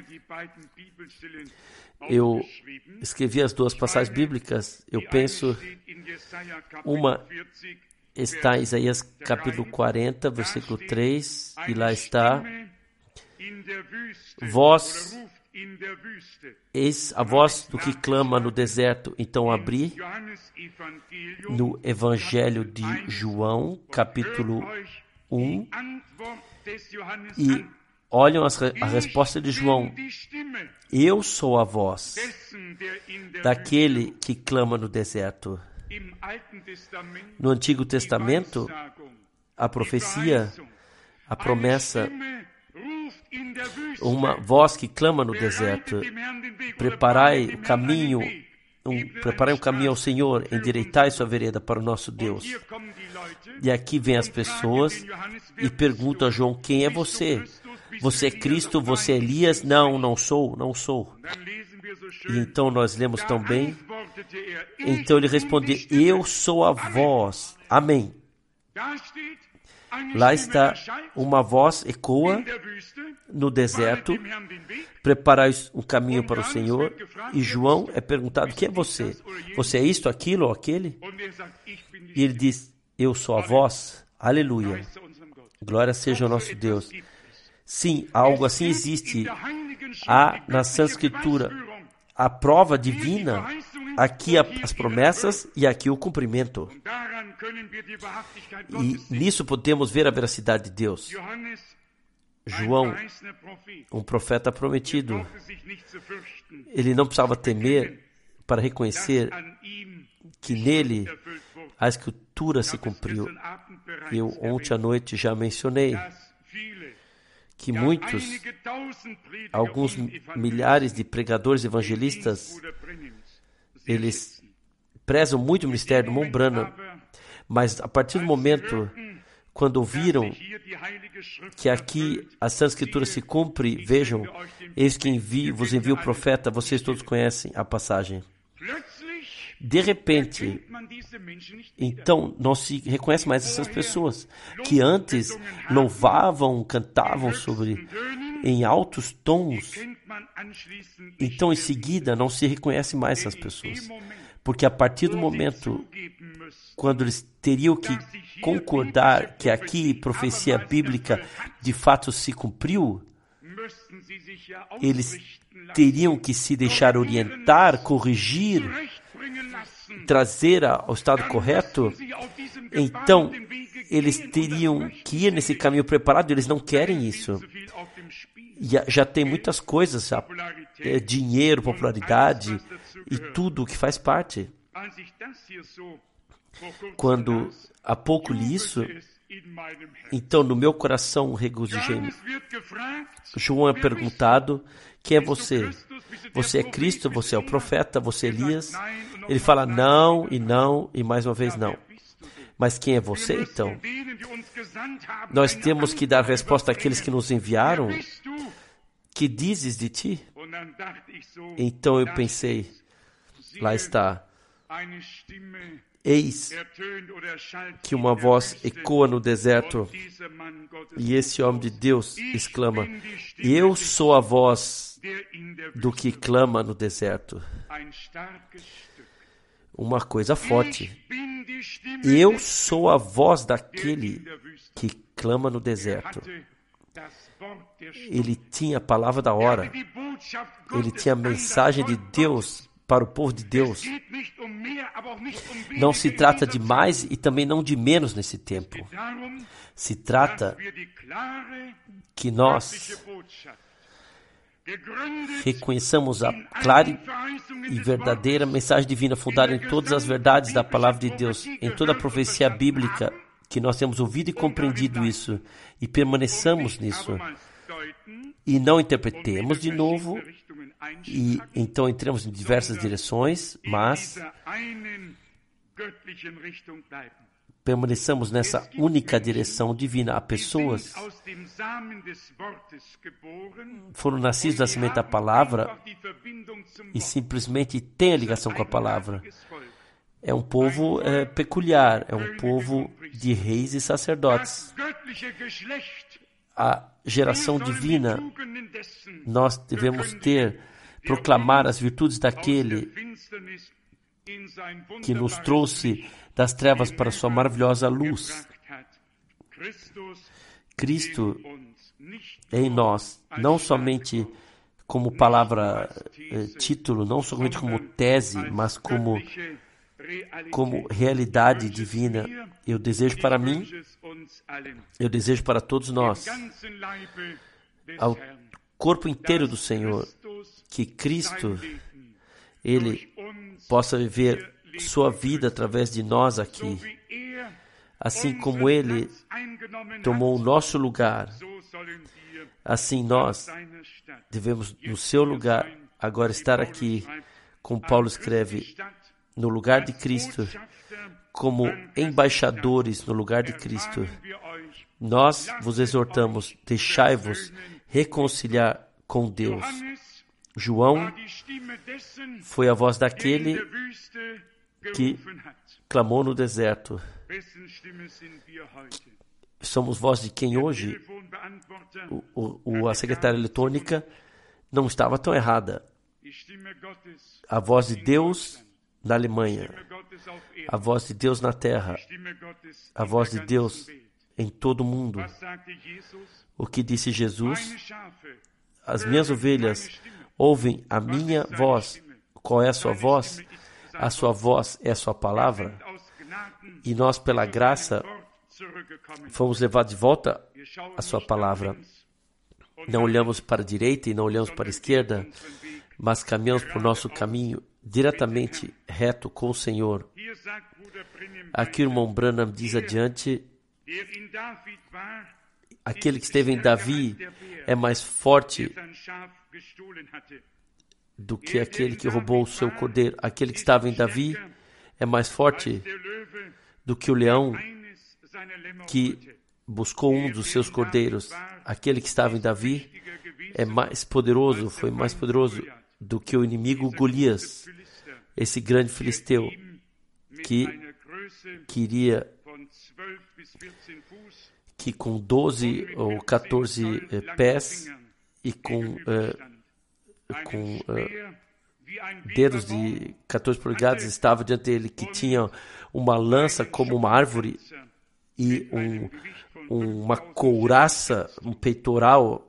Eu escrevi as duas passagens bíblicas. Eu penso, uma está em Isaías capítulo 40, versículo 3, e lá está: Vós, eis a voz do que clama no deserto. Então abri no Evangelho de João, capítulo 1, e olham a resposta de João: Eu sou a voz daquele que clama no deserto. No Antigo Testamento, a profecia, a promessa, uma voz que clama no deserto: preparai o caminho ao Senhor, endireitai sua vereda para o nosso Deus. E aqui vem as pessoas e perguntam a João: quem é você? Você é Cristo? Você é Elias? Não, não sou. E então nós lemos tão bem. Então ele respondeu: eu sou a voz. Amém. Lá está, uma voz ecoa no deserto: preparai um caminho para o Senhor. E João é perguntado: quem é você? Você é isto, aquilo ou aquele? E ele diz: eu sou a voz. Aleluia. Glória seja o nosso Deus. Sim, algo assim existe. Há na Santa Escritura a prova divina, aqui as promessas e aqui o cumprimento. E nisso podemos ver a veracidade de Deus. João, um profeta prometido, ele não precisava temer para reconhecer que nele a Escritura se cumpriu. Eu ontem à noite já mencionei que alguns milhares de pregadores evangelistas, eles prezam muito o ministério do Mont Branham, mas a partir do momento quando ouviram que aqui a Santa Escritura se cumpre, vejam, eis que vos envio o profeta, vocês todos conhecem a passagem. De repente, então não se reconhece mais essas pessoas que antes louvavam, cantavam em altos tons. Então, em seguida, não se reconhece mais essas pessoas, porque a partir do momento quando eles teriam que concordar que aqui profecia bíblica de fato se cumpriu, eles teriam que se deixar orientar, corrigir, trazer ao estado correto. Então, eles teriam que ir nesse caminho preparado. Eles não querem isso. Já tem muitas coisas, dinheiro, popularidade e tudo o que faz parte. Quando há pouco li isso, então no meu coração regozijei-me. João é perguntado: quem é você? Você é Cristo? Você é o profeta? Você é Elias? Ele fala não, e mais uma vez não. Mas quem é você, então? Nós temos que dar resposta àqueles que nos enviaram. Que dizes de ti? Então eu pensei, lá está. Eis que uma voz ecoa no deserto, e esse homem de Deus exclama: eu sou a voz do que clama no deserto. Uma coisa forte. Eu sou a voz daquele que clama no deserto. Ele tinha a palavra da hora. Ele tinha a mensagem de Deus para o povo de Deus. Não se trata de mais e também não de menos nesse tempo. Se trata que nós reconheçamos a clara e verdadeira mensagem divina fundada em todas as verdades da palavra de Deus, em toda a profecia bíblica, que nós temos ouvido e compreendido isso e permaneçamos nisso. E não interpretemos de novo e então entramos em diversas direções, mas permaneçamos nessa única direção divina. Há pessoas foram nascidos da semente da palavra e simplesmente têm a ligação com a palavra. É um povo peculiar, é um povo de reis e sacerdotes. a geração divina, nós devemos proclamar as virtudes daquele que nos trouxe das trevas para sua maravilhosa luz. Cristo em nós, não somente como palavra, título, não somente como tese, mas como realidade divina. Eu desejo para mim, eu desejo para todos nós, ao corpo inteiro do Senhor, que Cristo, Ele possa viver sua vida através de nós aqui. Assim como Ele tomou o nosso lugar, assim nós devemos, no seu lugar, agora estar aqui, como Paulo escreve, no lugar de Cristo, como embaixadores no lugar de Cristo. Nós vos exortamos, deixai-vos reconciliar com Deus. João foi a voz daquele que clamou no deserto. Somos voz de quem hoje? A secretária eletrônica não estava tão errada. A voz de Deus na Alemanha, a voz de Deus na terra, a voz de Deus em todo o mundo. O que disse Jesus? As minhas ovelhas ouvem a minha voz. Qual é a sua voz? A sua voz é a sua palavra. E nós, pela graça, fomos levados de volta à sua palavra. Não olhamos para a direita e não olhamos para a esquerda, mas caminhamos por nosso caminho diretamente reto com o Senhor. Aqui o irmão Branham diz adiante: aquele que esteve em Davi é mais forte do que aquele que roubou o seu cordeiro. Aquele que estava em Davi é mais forte do que o leão que buscou um dos seus cordeiros. Aquele que estava em Davi é mais poderoso, foi mais poderoso do que o inimigo Golias, esse grande filisteu que queria que com 12 ou 14 pés e com dedos de 14 polegadas estava diante dele, que tinha uma lança como uma árvore e uma couraça, um peitoral.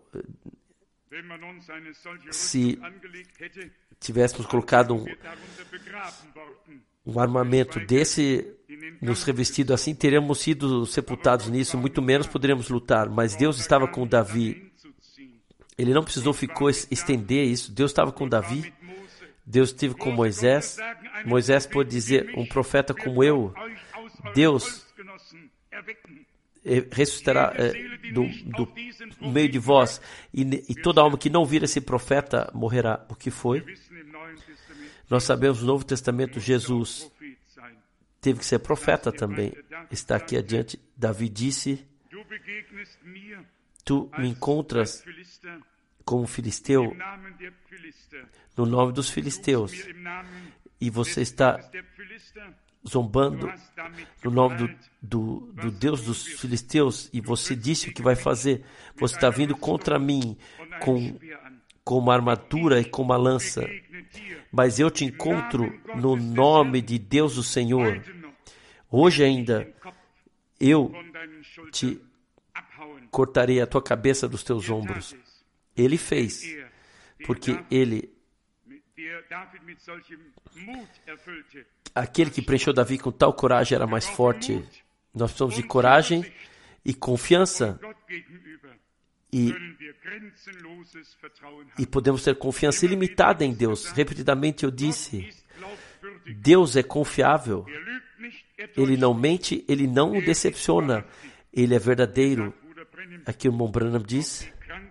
Se tivéssemos colocado um armamento desse, nos revestido assim, teríamos sido sepultados nisso, muito menos poderíamos lutar. Mas Deus estava com Davi. Ele não precisou estender isso. Deus estava com Davi. Deus esteve com Moisés. Moisés pôde dizer: um profeta como eu, Deus ressuscitará do meio de vós, e toda alma que não vir esse profeta morrerá. O que foi? Nós sabemos no Novo Testamento, Jesus teve que ser profeta também. Está aqui adiante. Davi disse: tu me encontras como filisteu, no nome dos filisteus, e você está zombando no nome do Deus dos filisteus, e você disse o que vai fazer. Você está vindo contra mim com uma armadura e com uma lança, mas eu te encontro no nome de Deus, o Senhor. Hoje ainda eu te cortarei a tua cabeça dos teus ombros. Ele fez, porque ele, aquele que preencheu Davi com tal coragem, era mais forte. Nós precisamos de coragem e confiança, e podemos ter confiança ilimitada em Deus. Repetidamente eu disse: Deus é confiável, Ele não mente, Ele não decepciona, Ele é verdadeiro. Aqui o irmão Branham diz,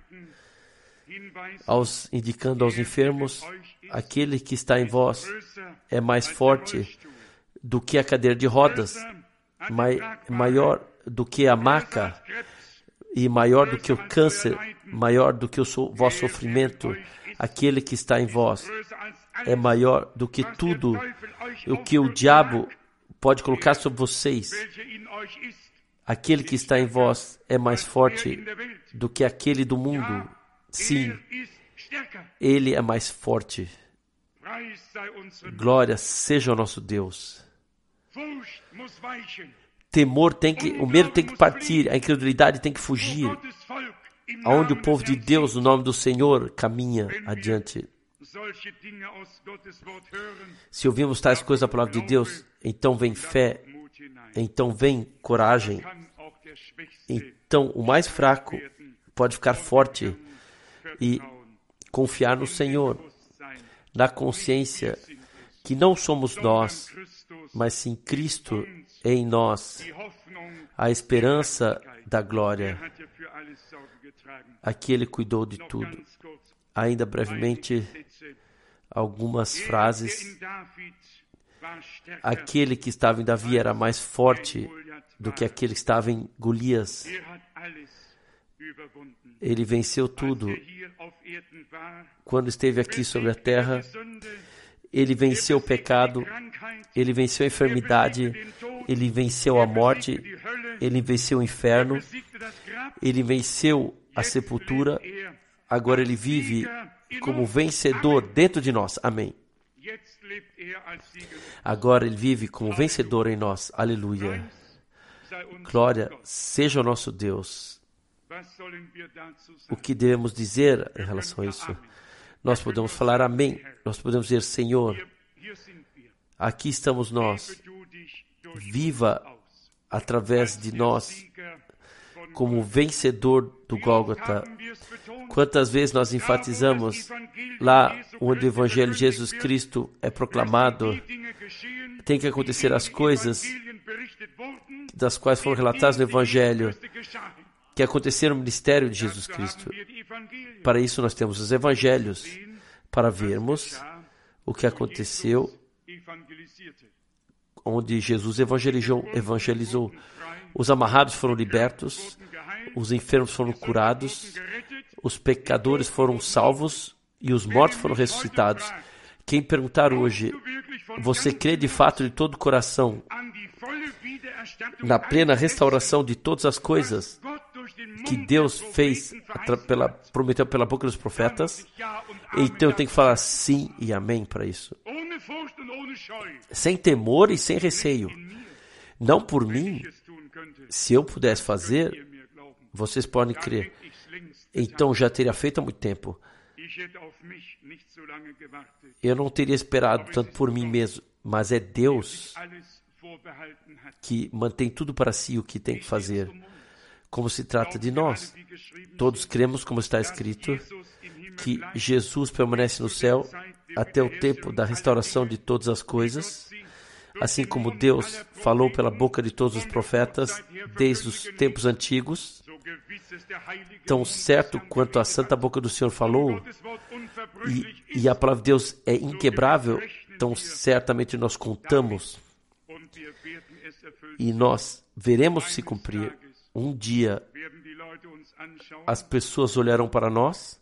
indicando aos enfermos: aquele que está em vós é mais forte do que a cadeira de rodas, maior do que a maca, e maior do que o câncer, maior do que o vosso sofrimento. Aquele que está em vós é maior do que tudo o que o diabo pode colocar sobre vocês. Aquele que está em vós é mais forte do que aquele do mundo. Sim, Ele é mais forte. Glória seja o nosso Deus. O medo tem que partir, a incredulidade tem que fugir. Aonde o povo de Deus, no nome do Senhor, caminha adiante. Se ouvimos tais coisas da palavra de Deus, então vem fé, então vem coragem. Então o mais fraco pode ficar forte e confiar no Senhor, na consciência que não somos nós, mas sim Cristo em nós, a esperança da glória. Aqui Ele cuidou de tudo. Ainda brevemente, algumas frases. Aquele que estava em Davi era mais forte do que aquele que estava em Golias. Ele venceu tudo. Quando esteve aqui sobre a terra, Ele venceu o pecado, Ele venceu a enfermidade, Ele venceu a morte, Ele venceu o inferno, Ele venceu a sepultura. Agora Ele vive como vencedor dentro de nós. Amém. Agora Ele vive como vencedor em nós. Aleluia. Glória seja o nosso Deus. O que devemos dizer em relação a isso? Nós podemos falar amém. Nós podemos dizer, Senhor, aqui estamos nós. Viva através de nós como vencedor do Gólgota. Quantas vezes nós enfatizamos lá onde o Evangelho de Jesus Cristo é proclamado, tem que acontecer as coisas das quais foram relatadas no Evangelho, que aconteceram no ministério de Jesus Cristo. Para isso nós temos os Evangelhos, para vermos o que aconteceu onde Jesus evangelizou. Os amarrados foram libertos, os enfermos foram curados, os pecadores foram salvos e os mortos foram ressuscitados. Quem perguntar hoje, você crê de fato de todo o coração na plena restauração de todas as coisas que Deus fez, prometeu pela boca dos profetas? Então eu tenho que falar sim e amém para isso. Sem temor e sem receio. Não por mim. Se eu pudesse fazer, vocês podem crer. Então já teria feito há muito tempo. Eu não teria esperado tanto por mim mesmo, mas é Deus que mantém tudo para si o que tem que fazer. Como se trata de nós. Todos cremos, como está escrito, que Jesus permanece no céu até o tempo da restauração de todas as coisas, assim como Deus falou pela boca de todos os profetas desde os tempos antigos. Tão certo quanto a santa boca do Senhor falou, e a palavra de Deus é inquebrável, tão certamente nós contamos e nós veremos se cumprir. Um dia as pessoas olharão para nós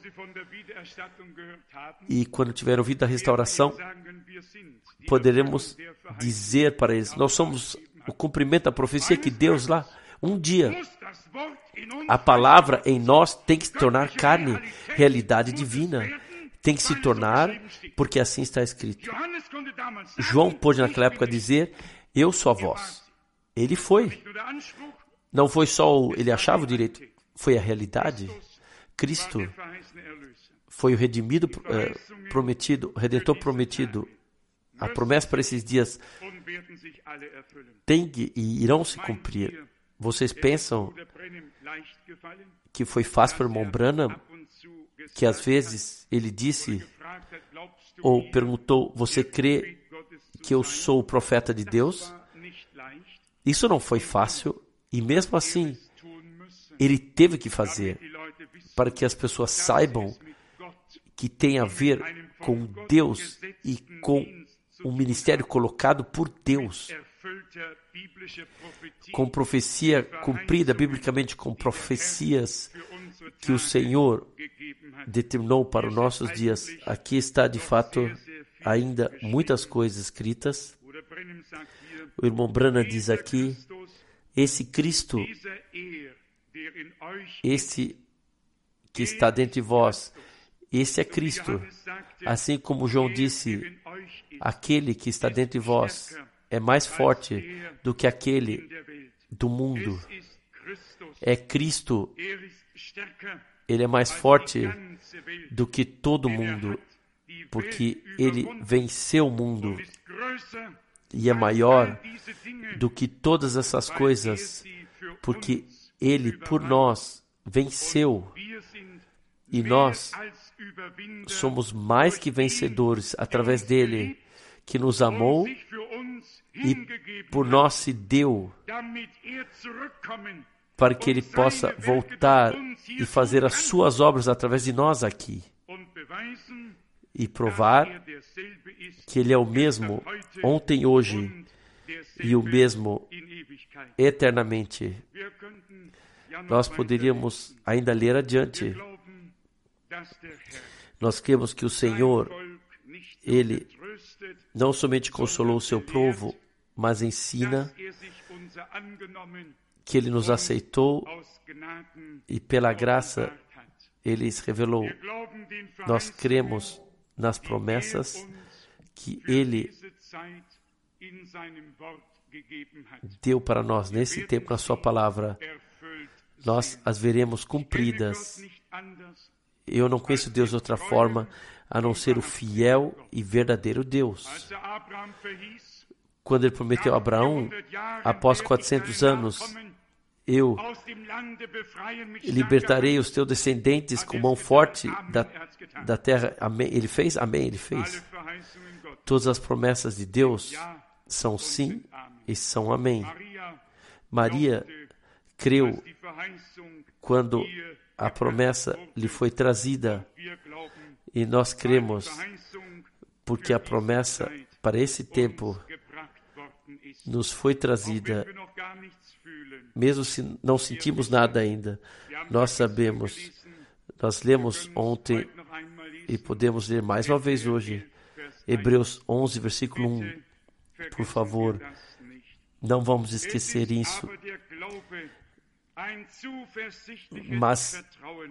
e quando tiver ouvido a restauração, poderemos dizer para eles, nós somos o cumprimento da profecia que Deus lá, um dia, a palavra em nós tem que se tornar carne, realidade divina. Tem que se tornar, porque assim está escrito. João pôde naquela época dizer, eu sou a voz. Ele foi. Não foi só ele achava o direito, foi a realidade. Cristo foi o redimido prometido, o redentor prometido. A promessa para esses dias tem e irão se cumprir. Vocês pensam que foi fácil para o irmão Branham, que às vezes ele disse ou perguntou, você crê que eu sou o profeta de Deus? Isso não foi fácil e mesmo assim ele teve que fazer para que as pessoas saibam que tem a ver com Deus e com o ministério colocado por Deus, com profecia cumprida biblicamente, com profecias que o Senhor determinou para os nossos dias. Aqui está, de fato, ainda muitas coisas escritas. O irmão Branham diz aqui, Esse Cristo, esse que está dentro de vós, esse é Cristo. Assim como João disse, aquele que está dentro de vós é mais forte do que aquele do mundo. É Cristo. Ele é mais forte do que todo mundo, porque ele venceu o mundo e é maior do que todas essas coisas, porque ele por nós venceu e nós somos mais que vencedores através dele, que nos amou e por nós se deu para que ele possa voltar e fazer as suas obras através de nós aqui e provar que ele é o mesmo ontem, hoje e o mesmo eternamente. Nós poderíamos ainda ler adiante. Nós cremos que o Senhor, ele não somente consolou o seu povo, mas ensina que ele nos aceitou e pela graça ele se revelou. Nós cremos nas promessas que ele deu para nós nesse tempo na sua palavra. Nós as veremos cumpridas. Eu não conheço Deus de outra forma a não ser o fiel e verdadeiro Deus. Quando ele prometeu a Abraão, após 400 anos, eu libertarei os teus descendentes com mão forte da terra. Amém. Ele fez? Amém. Ele fez. Todas as promessas de Deus são sim e são amém. Maria creu quando a promessa lhe foi trazida e nós cremos porque a promessa para esse tempo nos foi trazida. Mesmo se não sentimos nada ainda, nós sabemos. Nós lemos ontem e podemos ler mais uma vez hoje. Hebreus 11, versículo 1. Por favor, não vamos esquecer isso. Mas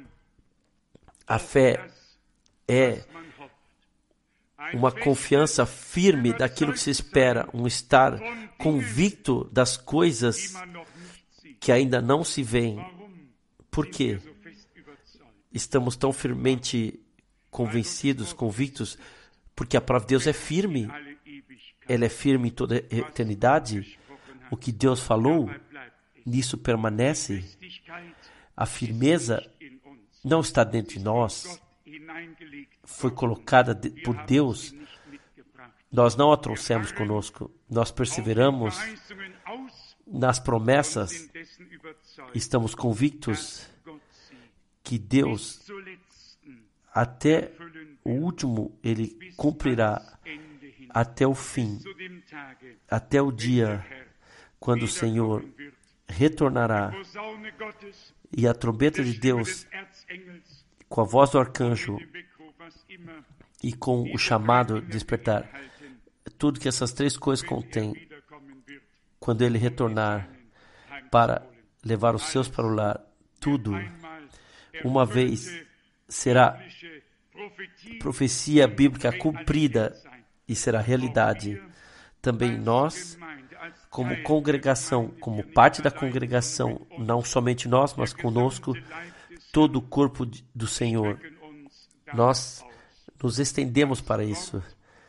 a fé é uma confiança firme daquilo que se espera, um estar convicto das coisas que ainda não se veem. Por quê? Estamos tão firmemente convictos, porque a palavra de Deus é firme. Ela é firme em toda a eternidade. O que Deus falou, nisso permanece. A firmeza não está dentro de nós. Foi colocada por Deus. Nós não a trouxemos conosco. Nós perseveramos nas promessas. Estamos convictos que Deus, até o último, Ele cumprirá até o fim, até o dia quando o Senhor retornará e a trombeta de Deus, com a voz do arcanjo e com o chamado de despertar, tudo que essas três coisas contêm, quando Ele retornar para levar os seus para o lar, tudo, uma vez, será profecia bíblica cumprida e será realidade. Também nós, como congregação, como parte da congregação, não somente nós, mas conosco, todo o corpo do Senhor, nós nos estendemos para isso.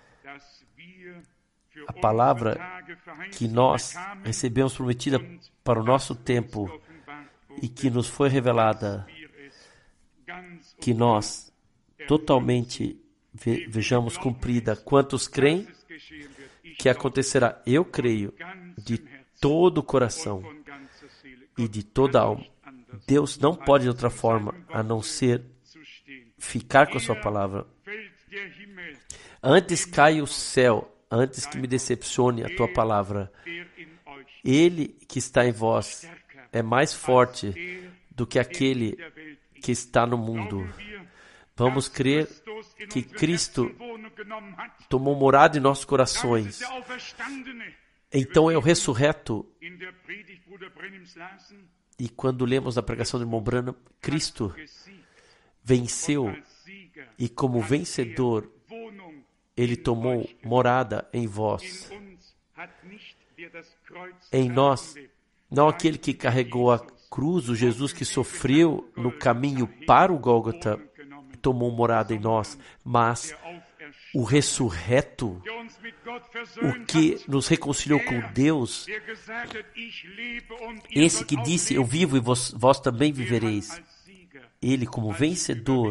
A palavra que nós recebemos prometida para o nosso tempo e que nos foi revelada, que nós totalmente vejamos cumprida. Quantos creem que acontecerá? Eu creio de todo o coração e de toda a alma. Deus não pode de outra forma a não ser ficar com a sua palavra. Antes cai o céu, antes que me decepcione a tua palavra. Ele que está em vós é mais forte do que aquele que está no mundo. Vamos crer que Cristo tomou morada em nossos corações Então é o ressurreto. E quando lemos na pregação do irmão Branham, Cristo venceu e como vencedor Ele tomou morada em vós. Em nós, não aquele que carregou a cruz, o Jesus que sofreu no caminho para o Gólgota, tomou morada em nós, mas o ressurreto, o que nos reconciliou com Deus, esse que disse, eu vivo e vós também vivereis. Ele como vencedor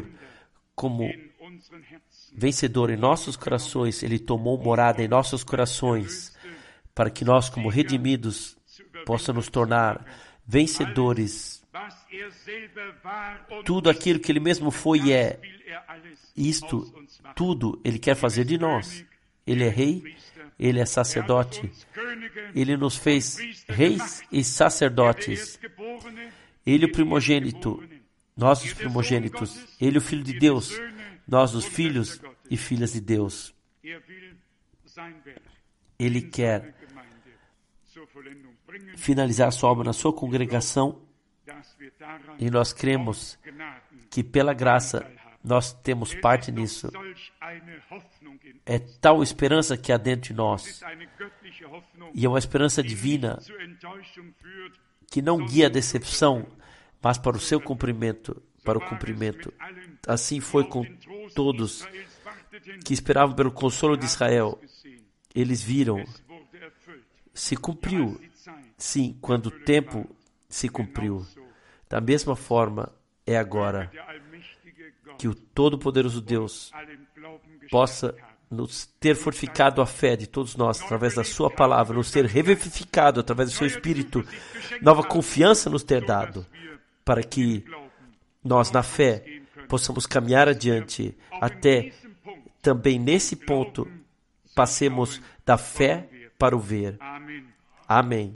em nossos corações, Ele tomou morada em nossos corações, para que nós, como redimidos, possamos nos tornar vencedores. Tudo aquilo que Ele mesmo foi e é, isto, tudo Ele quer fazer de nós. Ele é rei, Ele é sacerdote. Ele nos fez reis e sacerdotes. Ele o primogênito, nós os primogênitos. Ele o Filho de Deus, nós os filhos e filhas de Deus. Ele quer finalizar sua obra na sua congregação e nós cremos que pela graça nós temos parte nisso. É tal esperança que há dentro de nós e é uma esperança divina que não guia a decepção, mas para o seu cumprimento, para o cumprimento. Assim foi com todos que esperavam pelo consolo de Israel. Eles viram, se cumpriu. Sim, quando o tempo se cumpriu. Da mesma forma, é agora que o Todo-Poderoso Deus possa nos ter fortificado a fé de todos nós, através da sua palavra, nos ter revivificado através do seu Espírito, nova confiança nos ter dado, para que nós, na fé, possamos caminhar adiante, até também nesse ponto, passemos da fé para o ver. Amém.